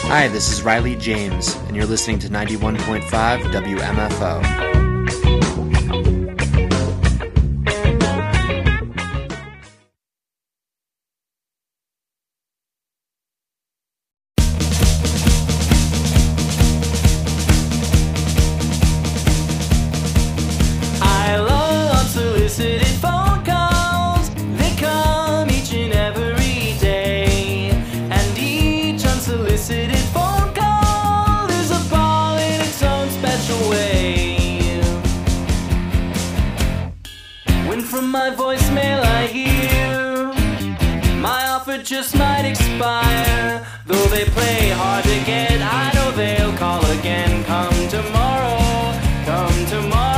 Hi, this is Riley James, and you're listening to 91.5 WMFO. My voicemail I hear, my offer just might expire. Though they play hard to get, I know they'll call again. Come tomorrow, come tomorrow.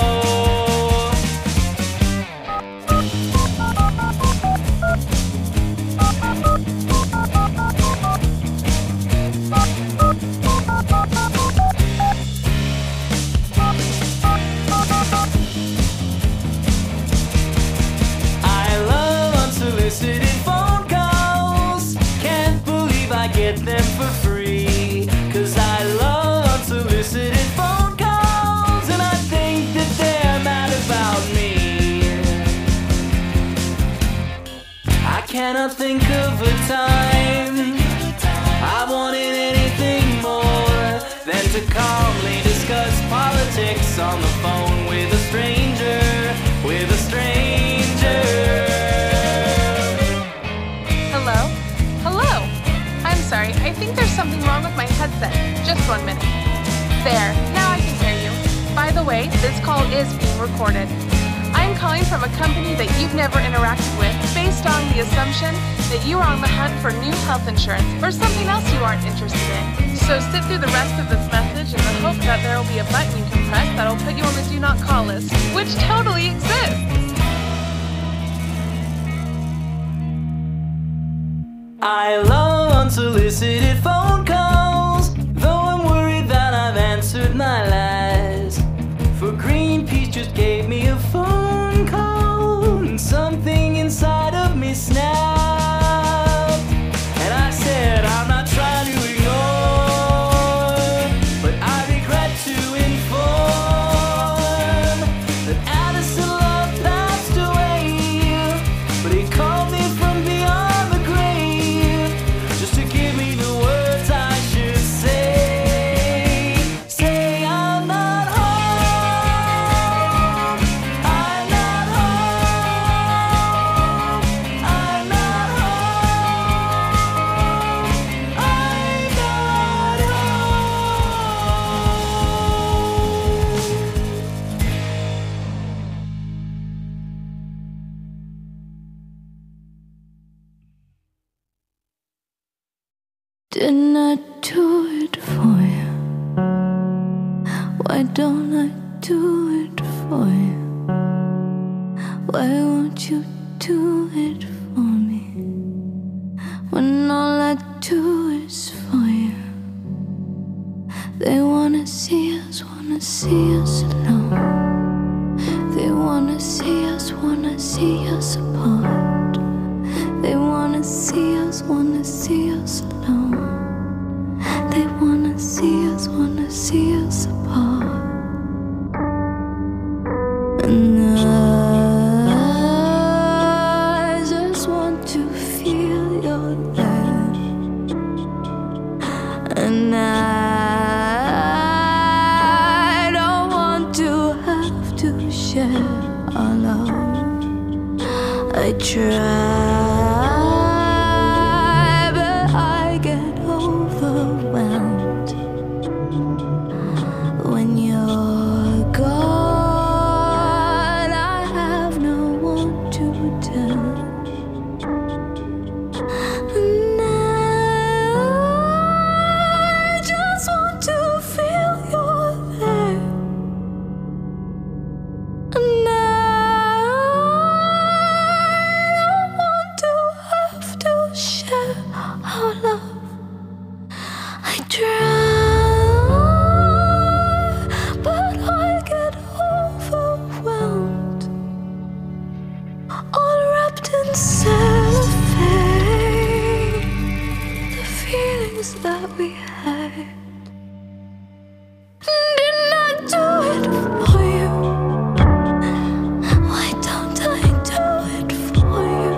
Them for free, 'cause I love unsolicited phone calls, and I think that they're mad about me. I cannot think of a time I wanted anything more than to calmly discuss politics on the phone with a stranger, with a stranger. Sorry, I think there's something wrong with my headset. Just 1 minute. There, now I can hear you. By the way, this call is being recorded. I'm calling from a company that you've never interacted with based on the assumption that you are on the hunt for new health insurance or something else you aren't interested in. So sit through the rest of this message in the hope that there will be a button you can press that'll put you on the do not call list, which totally exists. I love unsolicited phone calls, though I'm worried that I've answered my lies. For Greenpeace just gave me a phone call, and something inside of me snapped. And I said, I'm not trying to ignore, but I regret to inform that Addison Love passed away, but he called me from beyond the grave, just to give me the words I should say. Say I'm not home, I'm not home, I'm not home, I'm not Didn't I do it for you? Why don't I do it for you? Why won't you do it for me? When all I do is for you. They wanna see us alone. They wanna see us apart. They wanna see us alone. They wanna see us apart. And I just want to feel your love. And I don't want to have to share our love. I try, but I get overwhelmed when you're gone. I have no one to tell, and I just want to feel you're there. And I don't want to we had. Didn't I do it for you? Why don't I do it for you?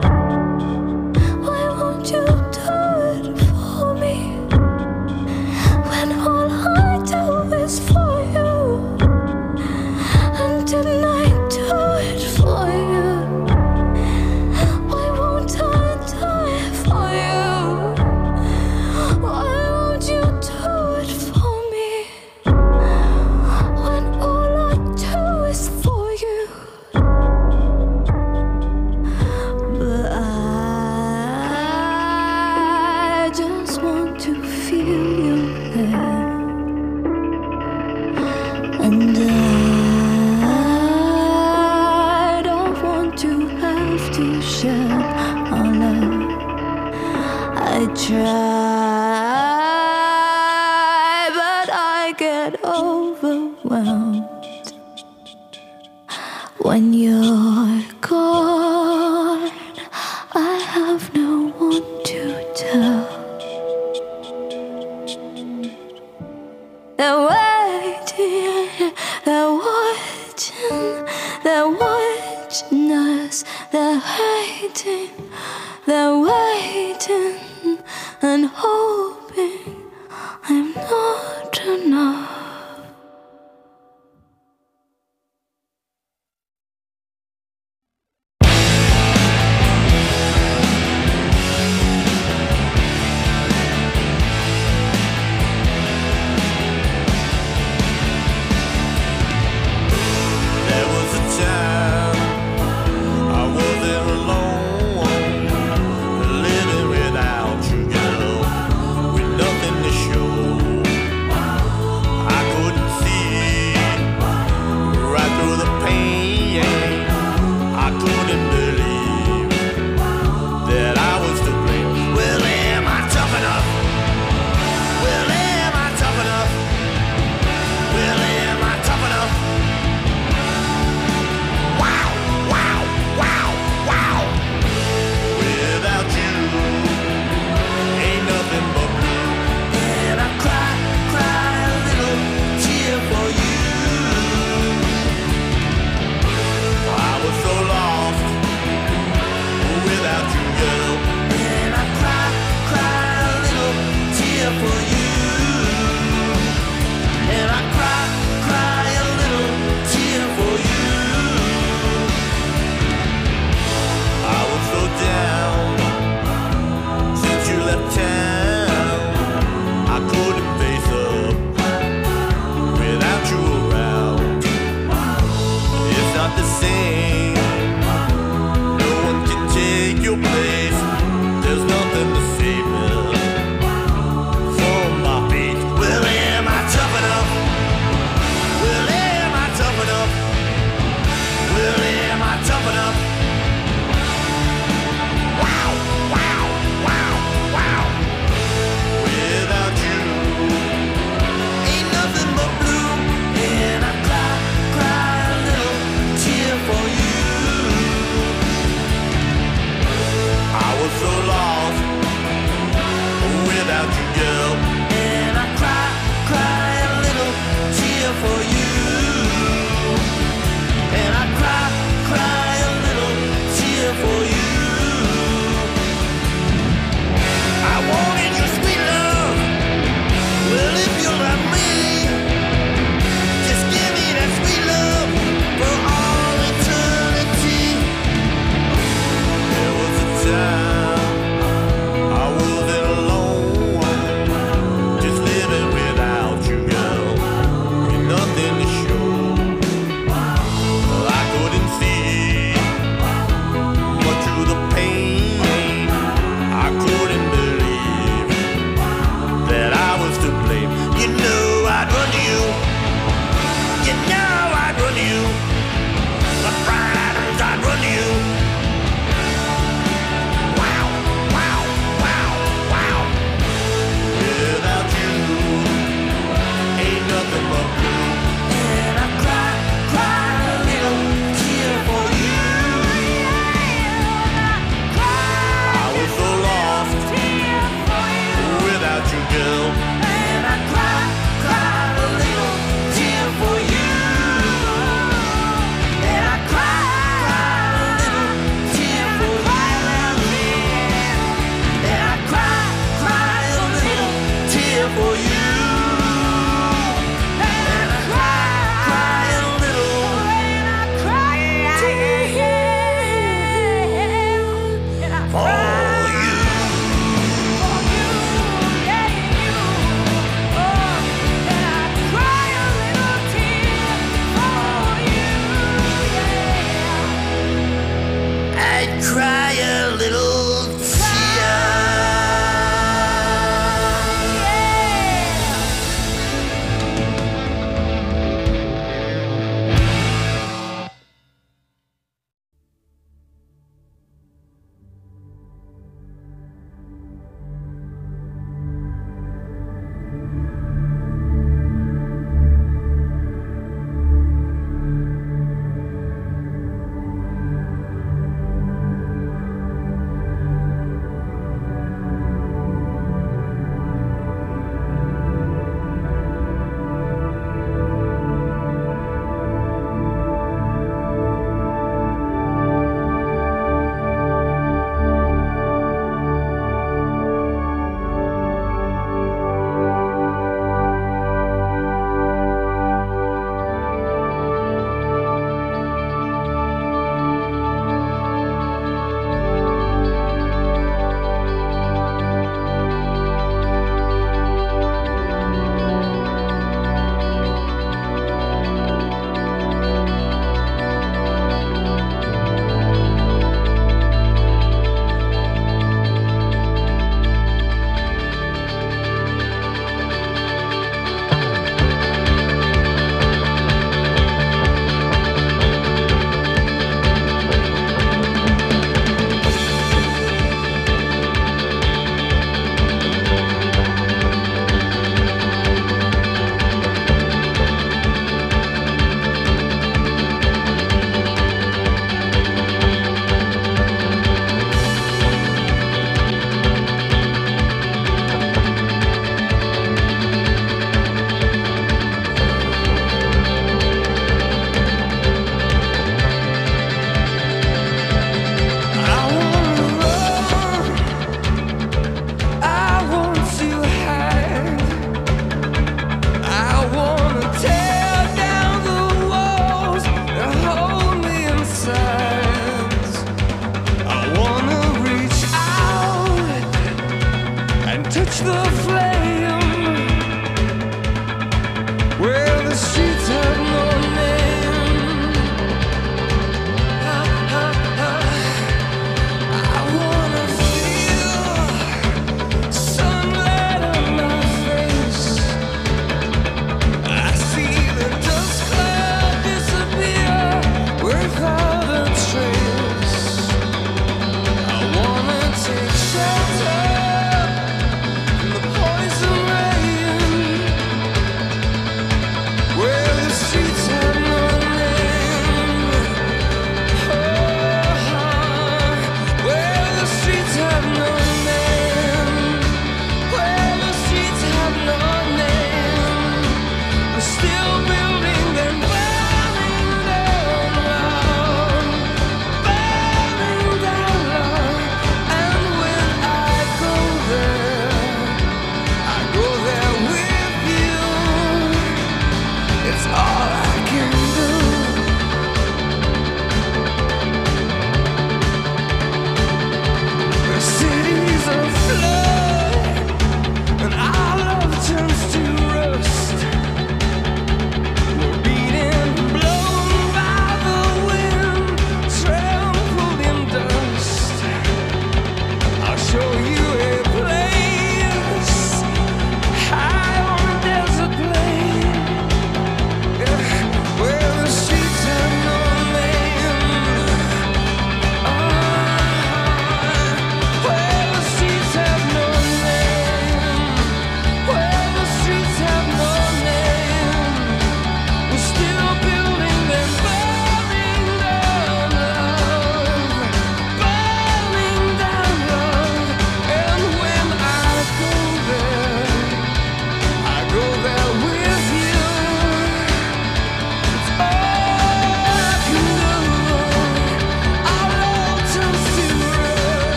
Why won't you do it for me? When all I do is for you. And didn't I do it for you? Why won't I do it for you? Why won't you do it for me? When all I do is for you. But I just want to feel your hair. And I don't want to have to share our love. I try, but I get overwhelmed when you're gone. I have no one to tell. They're waiting, they're watching, they're watching us, they're waiting, they're waiting and hoping I'm not enough. There was a time I wasn't alone, living without you, girl, with nothing to show. I couldn't see right through the pain. I couldn't believe that I was to blame. Well, am I tough enough? Well, am I tough enough? Well, am I tough enough? Wow, wow, wow, wow. Without you, ain't nothing but blue. And I cry, cry a little tear for you. I was so lost without you, girl. And I cry, cry a little tear for you. And I cry, cry a little tear for you. I was so down since you left town. I couldn't face up without you around. It's not the same. No one can take your place. There's nothing to save me from my fate. Well, am I tough enough? Well, am I tough enough? Well, am I tough enough? Wow, wow, wow, wow. Without you, ain't nothing but blue. And I cry, cry a little tear for you. cry a little tear.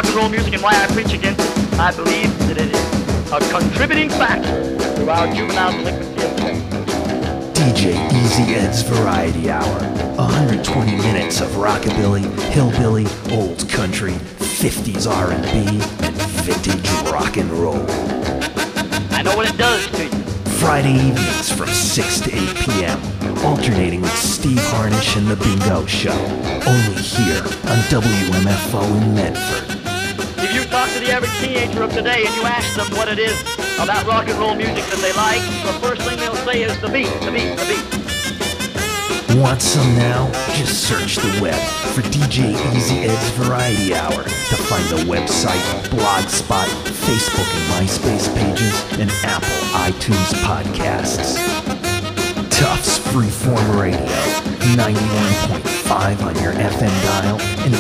rock and roll music and why I preach against it. I believe that it is a contributing factor to our juvenile delinquency of sex. DJ Easy Ed's Variety Hour. 120 minutes of rockabilly, hillbilly, old country, 50s R&B, and vintage rock and roll. I know what it does to you. Friday evenings from 6 to 8 p.m. Alternating with Steve Harnish and The Bingo Show. Only here on WMFO in Medford. If you talk to the average teenager of today and you ask them what it is about rock and roll music that they like, the first thing they'll say is the beat, the beat, the beat. Want some now? Just search the web for DJ Easy Ed's Variety Hour to find the website, Blogspot, Facebook and MySpace pages, and Apple iTunes podcasts. Tufts Freeform Radio, 91.5 on your FM dial, and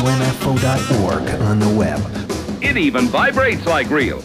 WMFO.org on the web. It even vibrates like real.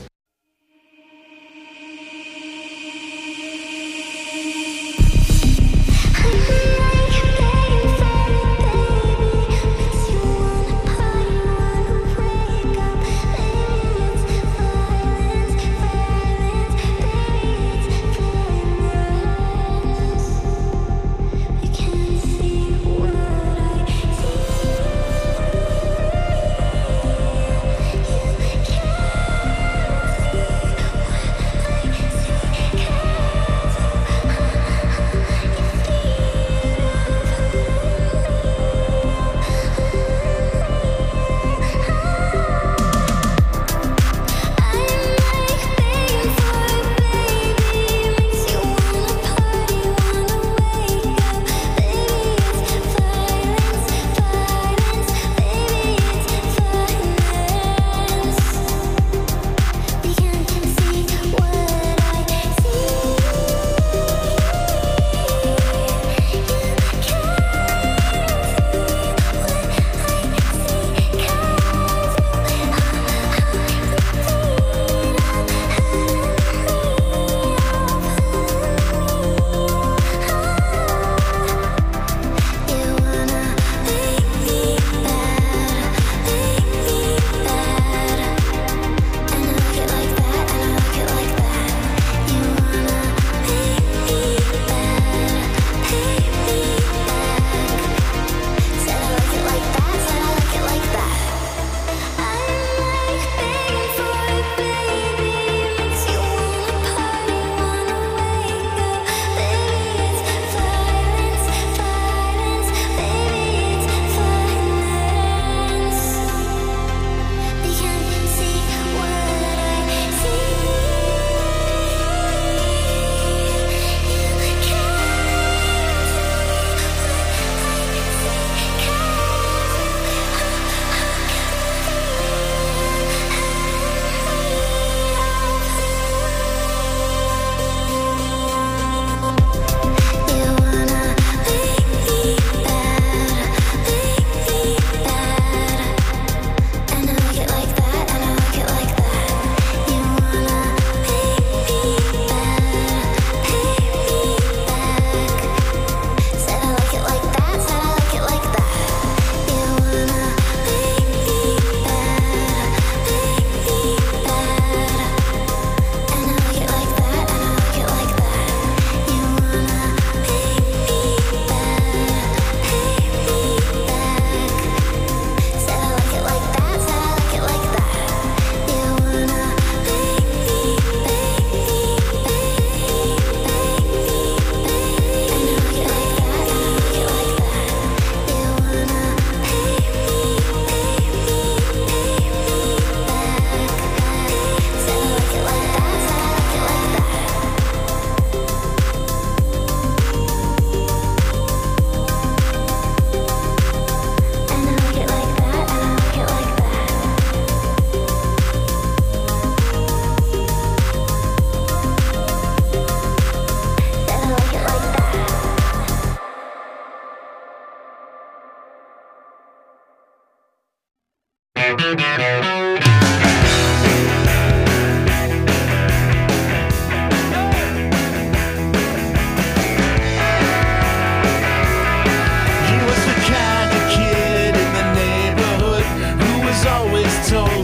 He was the kind of kid in the neighborhood who was always told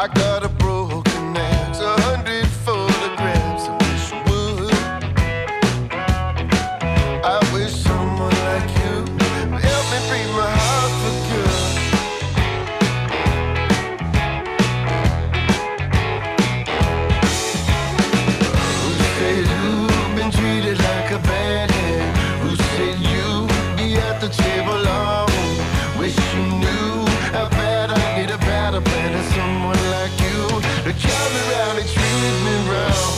I got a broken axe, 100 photographs. I wish you would. I wish someone like you would help me break my heart for good. Who said you've been treated like a bad hand? Who said you'd be at the table long? Wish you knew how bad I need a better plan than someone like you to come around and treat me wrong.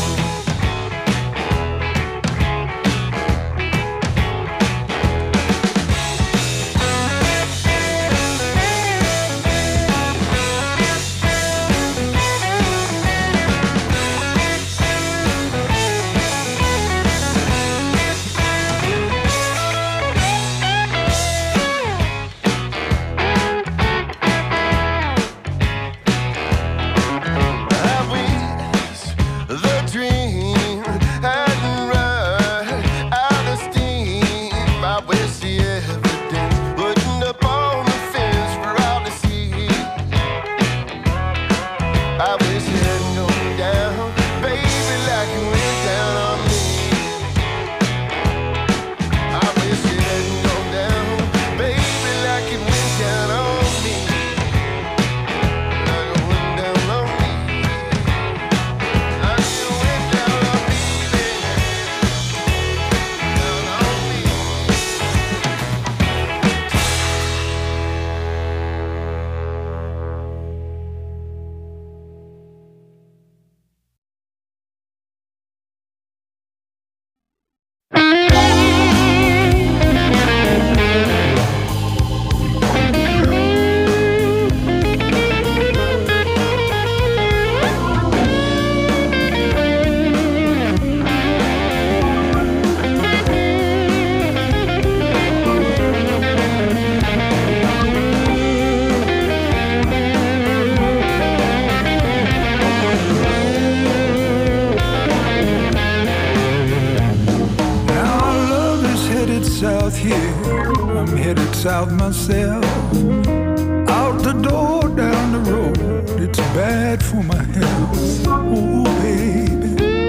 South here, I'm headed south myself. Out the door, down the road, it's bad for my health. Oh baby,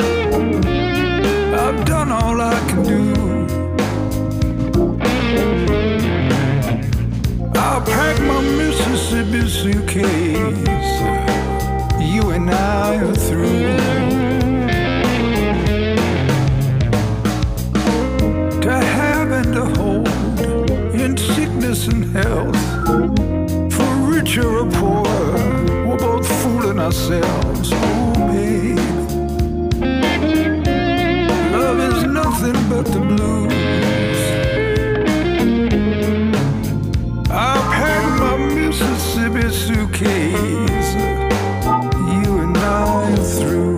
I've done all I can do. I'll pack my Mississippi suitcase. You and I are through. To have and to hold in sickness and health, for richer or poorer, we're both fooling ourselves. Oh baby, love is nothing but the blues. I'll pack my Mississippi suitcase. You and I are through.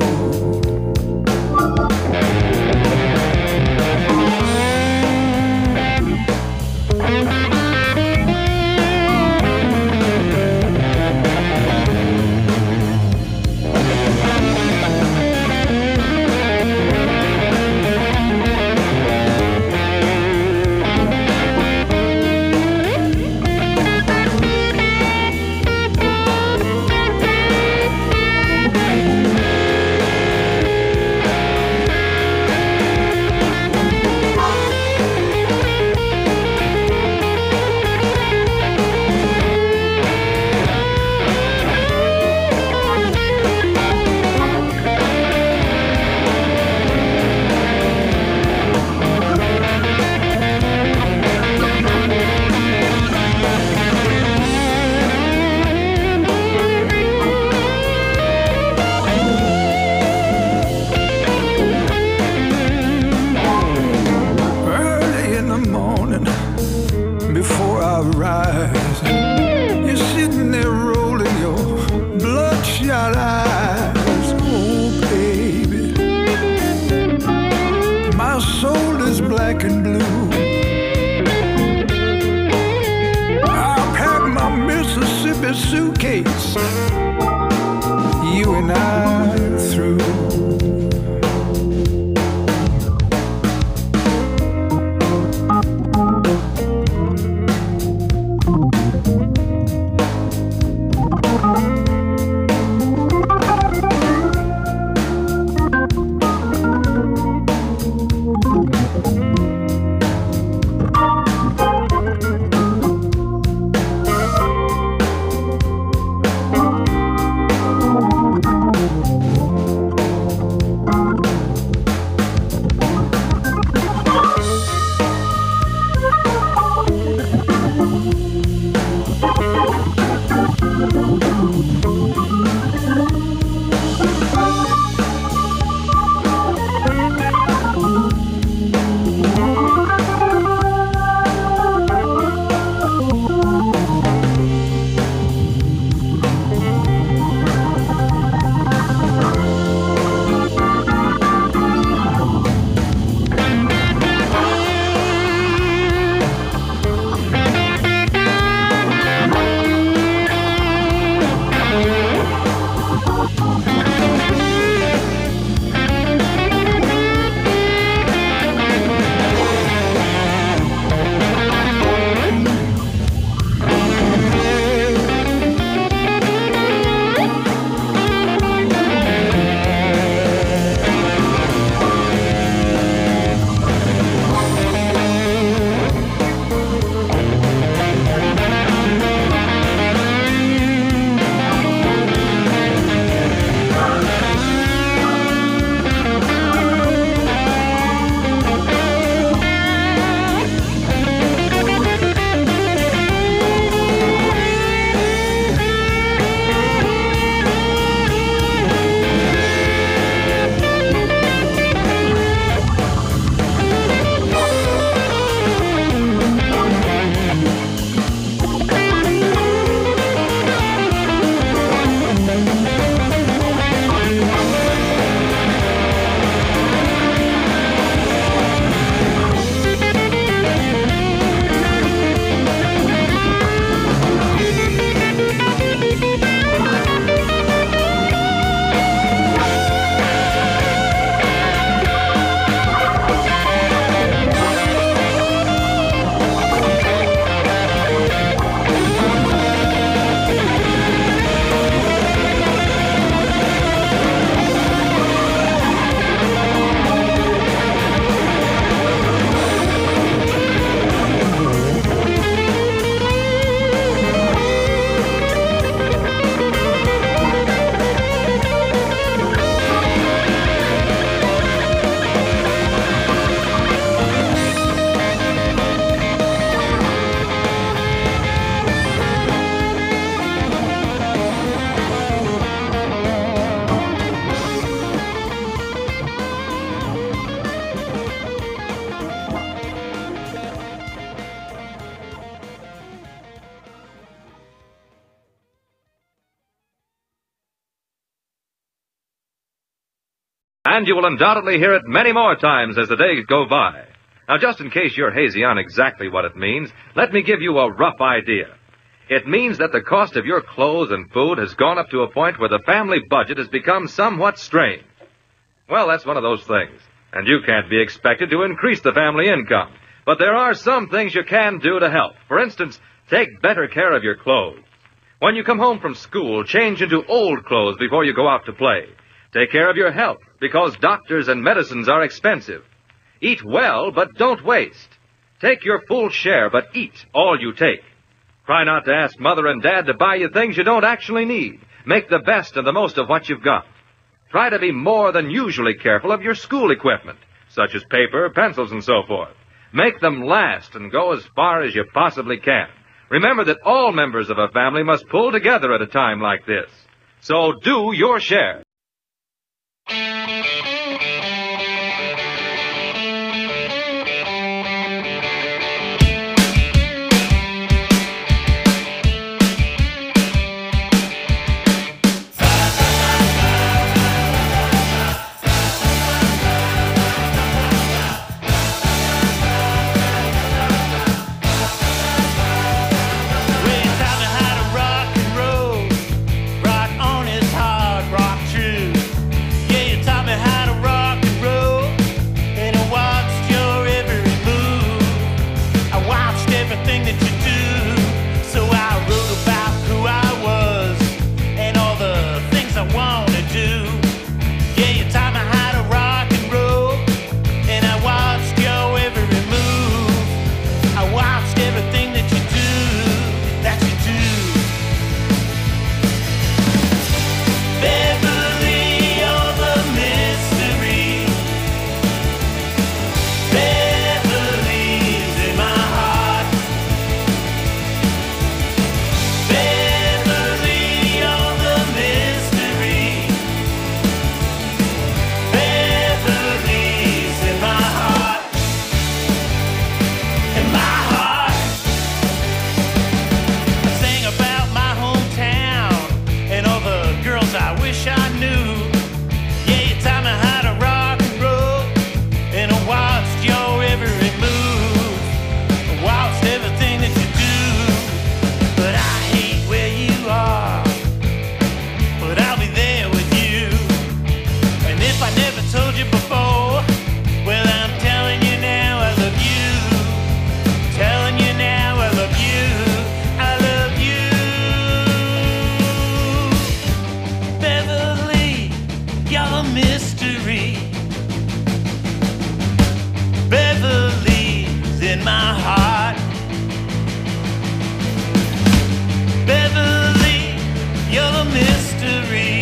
Suitcase, you and I are through. And you will undoubtedly hear it many more times as the days go by. Now, just in case you're hazy on exactly what it means, let me give you a rough idea. It means that the cost of your clothes and food has gone up to a point where the family budget has become somewhat strained. Well, that's one of those things. And you can't be expected to increase the family income. But there are some things you can do to help. For instance, take better care of your clothes. When you come home from school, change into old clothes before you go out to play. Take care of your health, because doctors and medicines are expensive. Eat well, but don't waste. Take your full share, but eat all you take. Try not to ask Mother and Dad to buy you things you don't actually need. Make the best and the most of what you've got. Try to be more than usually careful of your school equipment, such as paper, pencils, and so forth. Make them last and go as far as you possibly can. Remember that all members of a family must pull together at a time like this. So do your share. Rock on his hard rock tree. mystery. Beverly's in my heart. Beverly, you're the mystery.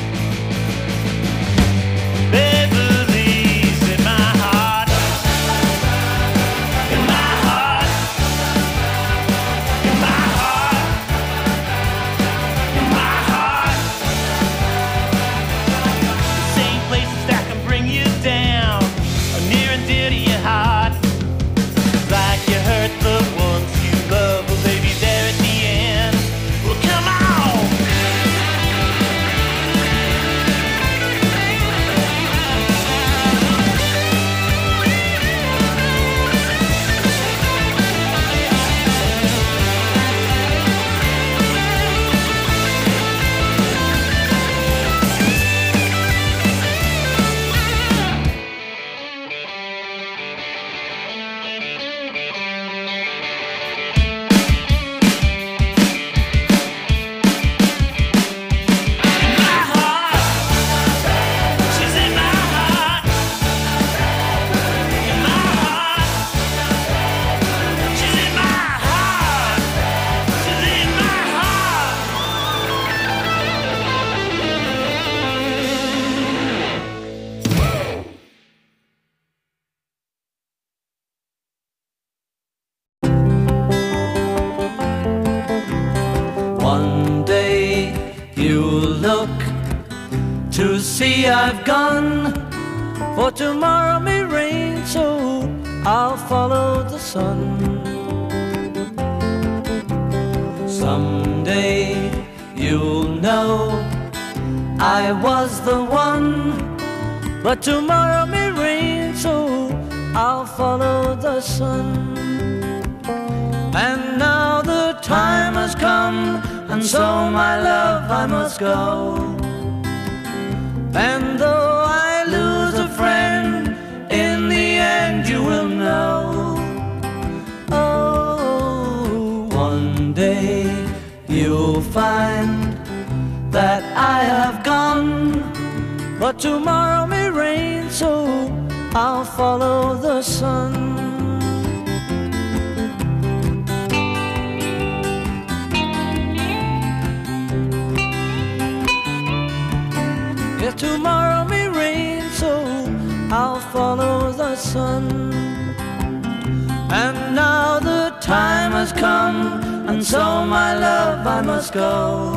Beverly's in my heart. In my heart. In my heart. In my heart. Same places that can bring you down, are near and dear to your heart. Like you hurt the ones you love, but baby, there at the end. Well, come on. One day you'll look to see I've gone, for tomorrow may rain, so I'll follow the sun. Someday you'll know I was the one, but tomorrow may rain, so I'll follow the sun. And now the time has come, and so my love I must go. And though I lose a friend, in the end you will know. Oh, one day you'll find that I have gone, but tomorrow may rain, so I'll follow the sun. Yes, tomorrow may rain, so I'll follow the sun. And now the time has come, and so my love I must go.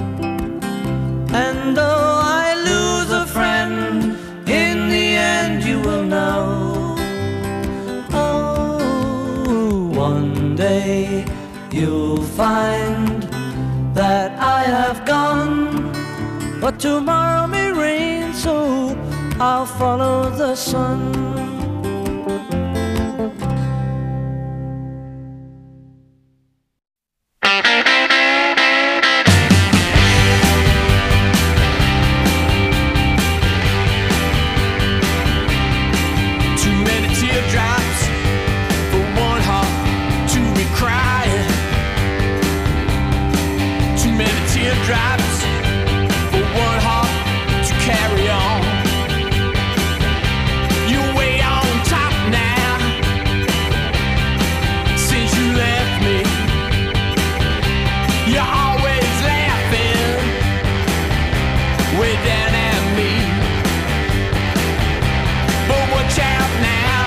And though I lose a friend, in the end you will know. Oh, one day you'll find that I have gone, but tomorrow may rain, so I'll follow the sun. Drops for one heart to carry on. You're way on top now since you left me. You're always laughing way down at me. But watch out now,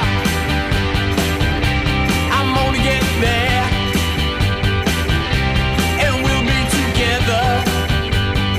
I'm gonna get there, and we'll be together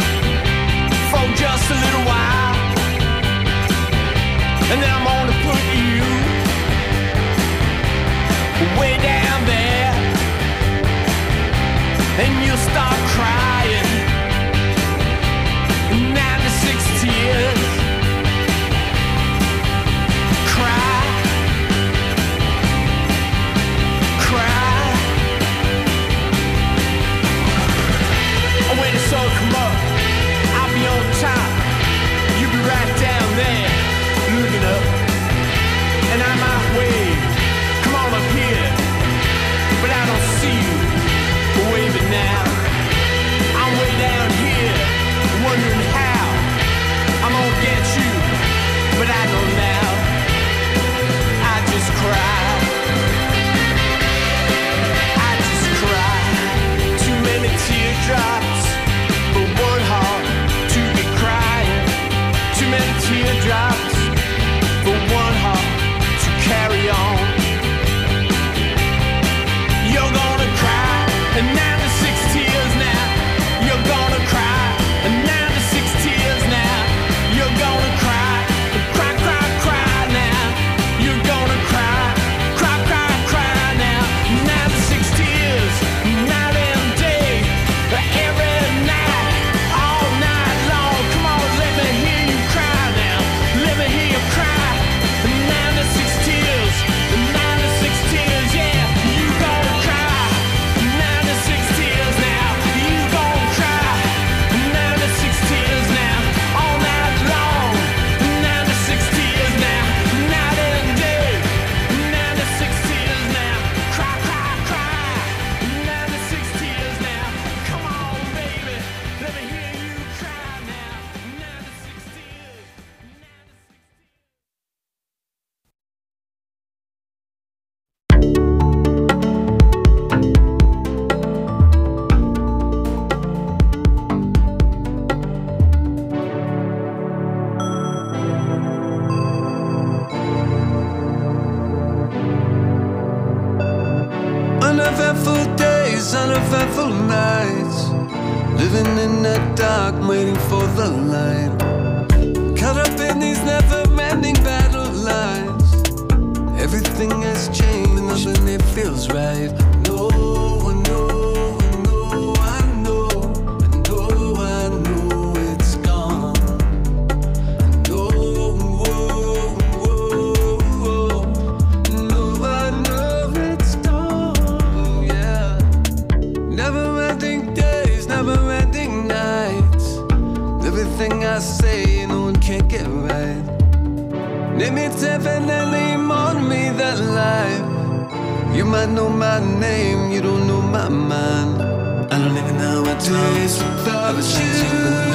dark, waiting for the light. Caught up in these never-ending battle lines. Everything has changed, nothing it feels right. No, no, no, I know, I know, I know it's gone. I know, whoa, whoa, no, I know it's gone, yeah. Never-ending days, never-ending nights. Everything I say, no one can get right. Name it definitely on me that life. You might know my name, you don't know my mind. I don't even know what days without you.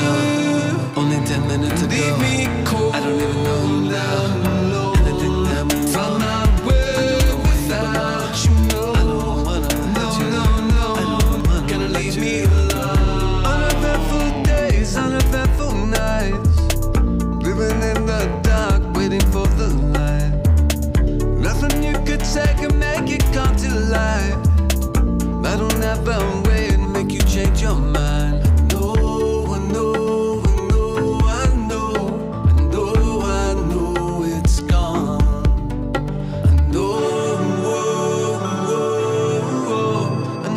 Only 10 minutes ago. Leave me cold. I don't even know you now. Anything that moves from my way without you. I don't wanna let you know. I don't wanna gonna leave me alone. Uneventful days, uneventful nights. Living in the dark, waiting for the light. Nothing you could say can make it come to life. I don't have a way to make you change your mind. No, I know, I know, I know, I know, I know it's gone. I know, whoa, whoa, I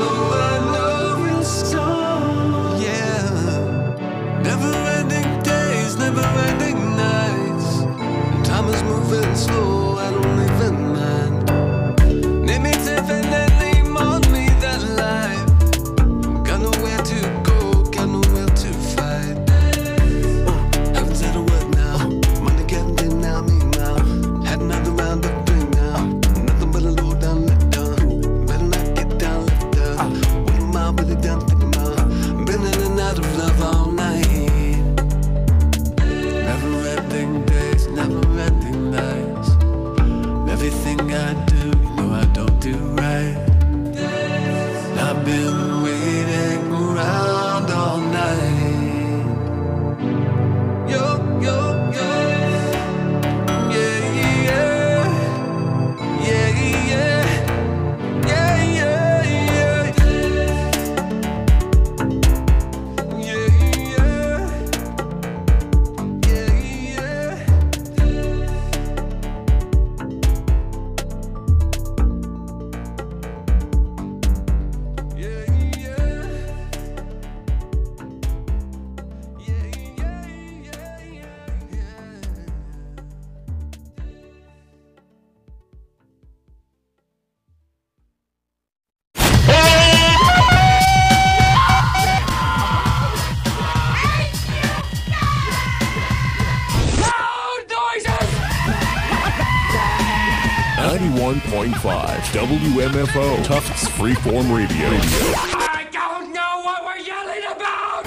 know it's gone. Yeah, never-ending days, never-ending nights. Time is moving slow, I don't even mind. Name it definitely on me that life. Got nowhere to go, got nowhere to fight. Haven't said a word now. Money getting in now, me now. Had another round of three now. Nothing but a low down, let down. Better not get down, left down. What am I really done thinking about? Been in and out of love all night. Never-ending days, never-ending nights. Everything I do, you know I don't do right. I've been waiting around all night. Yo, yo, yo. Yeah, yeah. Yeah, yeah. Yeah, yeah, yeah. Yeah, yeah. Yeah, yeah. WMFO, Tufts Freeform Radio. I don't know what we're yelling about!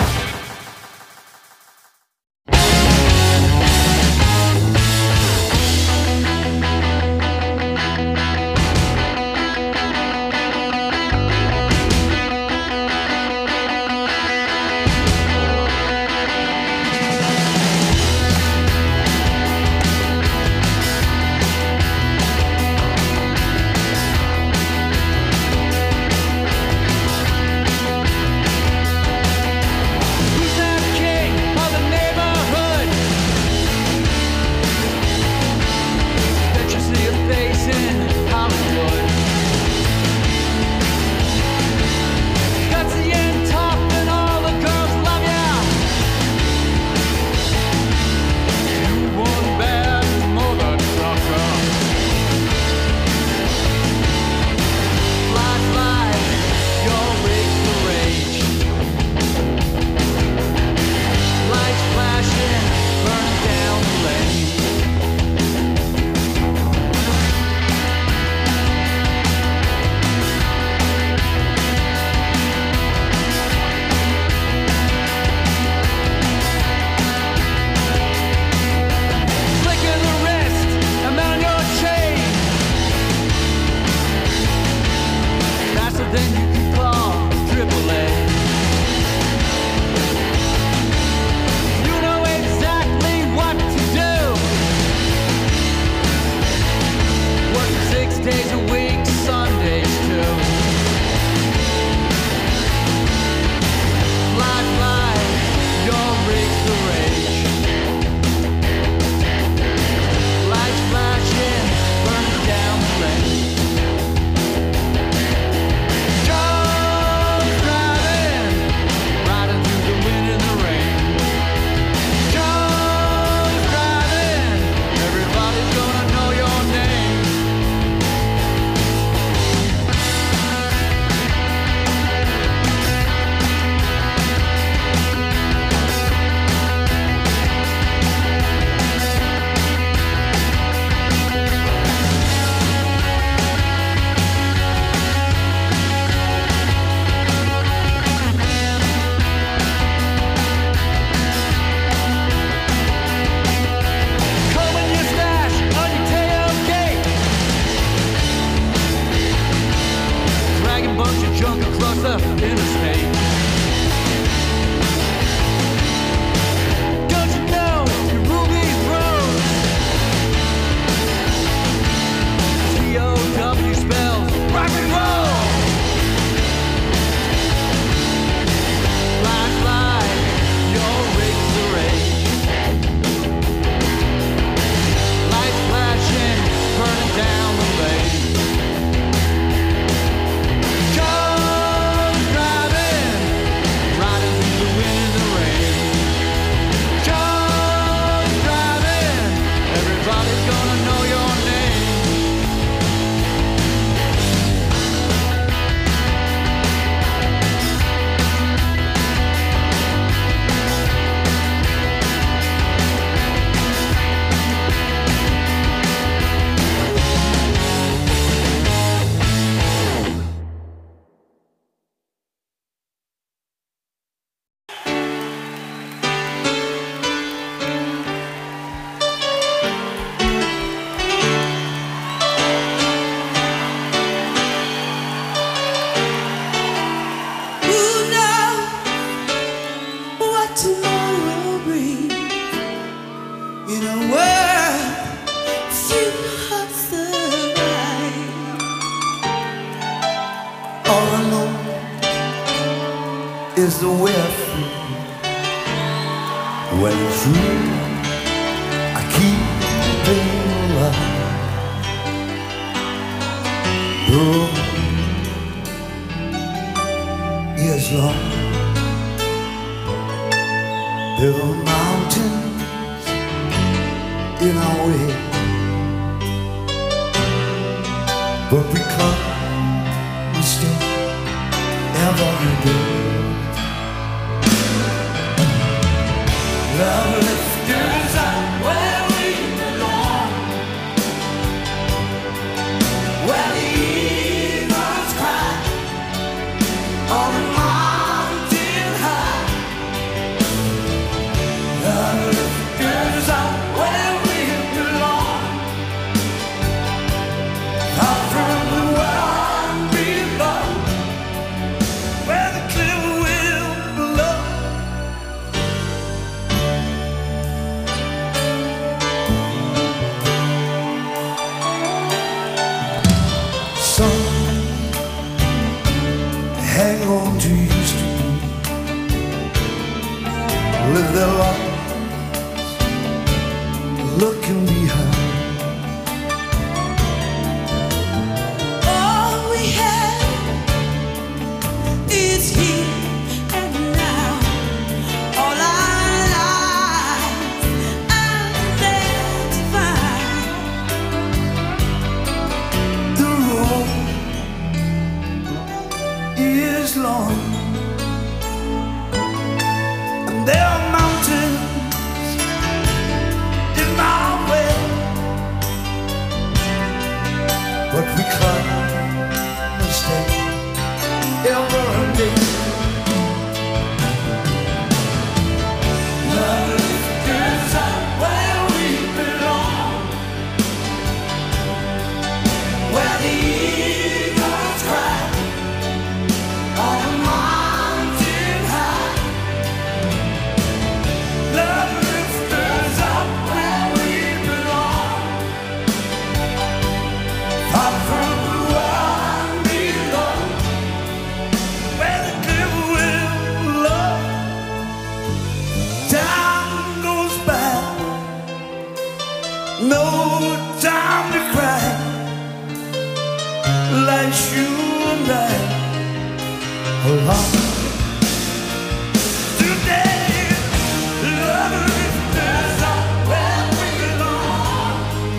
is the way I feel. When it's true, I keep it alive. Road is long. There are mountains in our way, but we come, we stay every day. Love lifters are where we belong, where the eagles cry on the mountain high. Love lifters are where we belong, far from the world below, where the clear will blow. Some hang on to used to be, live their lives looking behind. All we have is here and now. All our lives identified. The road is long, and there are mountains in my way, but we climb and stay every day. Love lifters are where we belong, where the eagles cry on a mountain high. Love lifters are where we belong, far from the world below, where the clear will blow. Time goes by, no time to cry. Like you and I alone today. Love lifters are where we belong,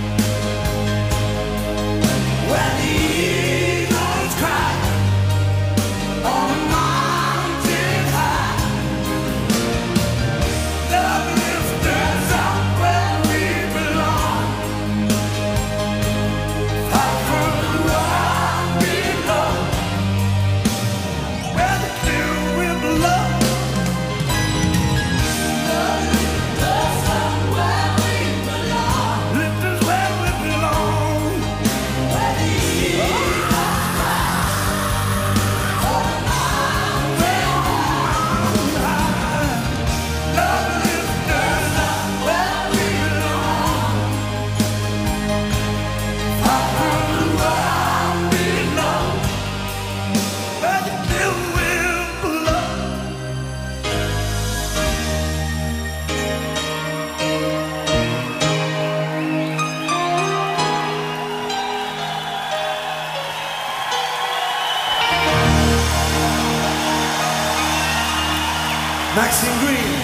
where the eagles cry on a mountain high. Love lifters are where we belong, far from the world below, where the clear will blow. Lifters are where we belong. Lifters where we belong. Where the eagles cry on a mountain high. Love lifters are where we belong, far from the world below, where the clear will blow. Maxine Green.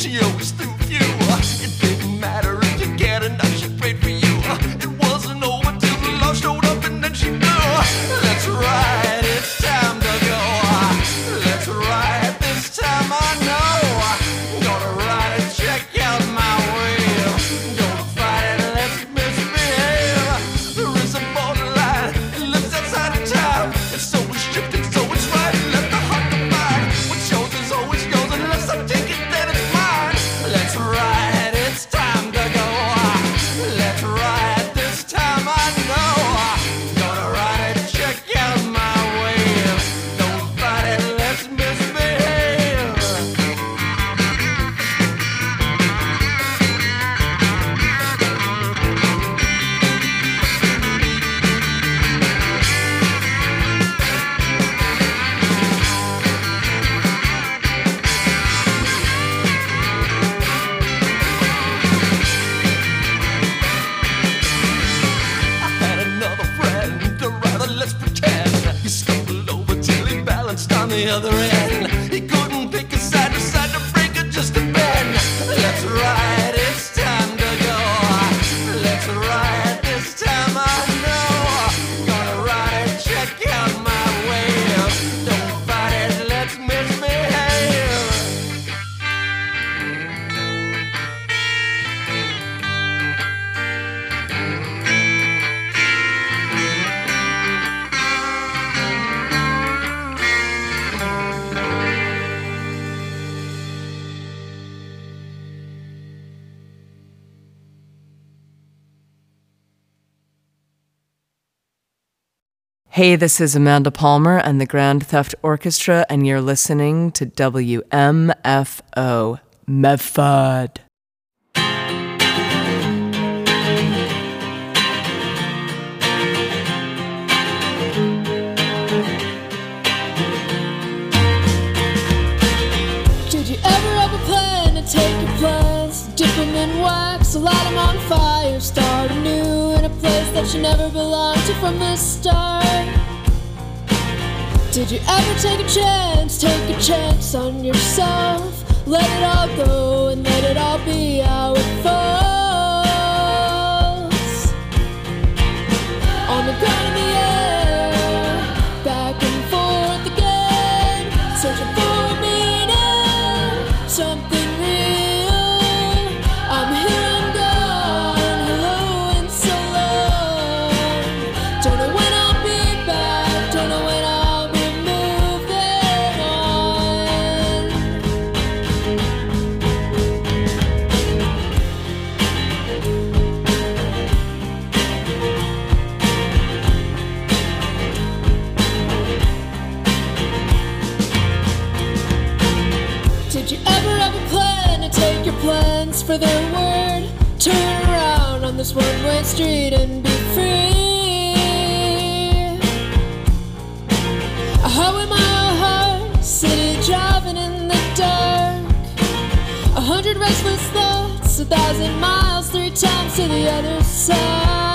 she always threw you. It didn't matter if you cared or not, she prayed for you. It wasn't over till the law showed up and then she knew. That's right, it's time to go. That's right, this time I know. Gonna write a check out my way. Gonna fight it, let's misbehave. There is a borderline, it lives outside of time. It's always shifting, so it's right. Let the heart divide. What's yours is always yours, unless I take it, then it's mine. Let's ride, it's time to go. Let's ride, this time I know. Gonna write a check out my way. Don't fight it, let's misbehave. I had another friend, or rather, let's pretend. He stumbled over till he balanced on the other end. He couldn't pick a side, decided to break it just a bend. Let's ride, it's time to go. Let's ride, this time I know. Gonna write it, check out my way. Don't fight it, let's misbehave. Hey, this is Amanda Palmer and the Grand Theft Orchestra, and you're listening to WMFO Medford. Did you ever have a plan to take your plans, dip them in wax, light them on fire, start anew in a place that you never belonged to from the start? Did you ever take a chance on yourself, let it all go and let it all be how it falls? On the ground in the air, back and forth again, searching for a meaning, something real. I'm here, I'm gone, hello and so long. Don't know when I'll be back, don't know when I'll be moving on. Did you ever have a plan to take your plans for their word? Turn around on this one-way street and be free. A highway mile high, city driving in the dark. 100 restless thoughts, 1,000 miles, 3 times to the other side.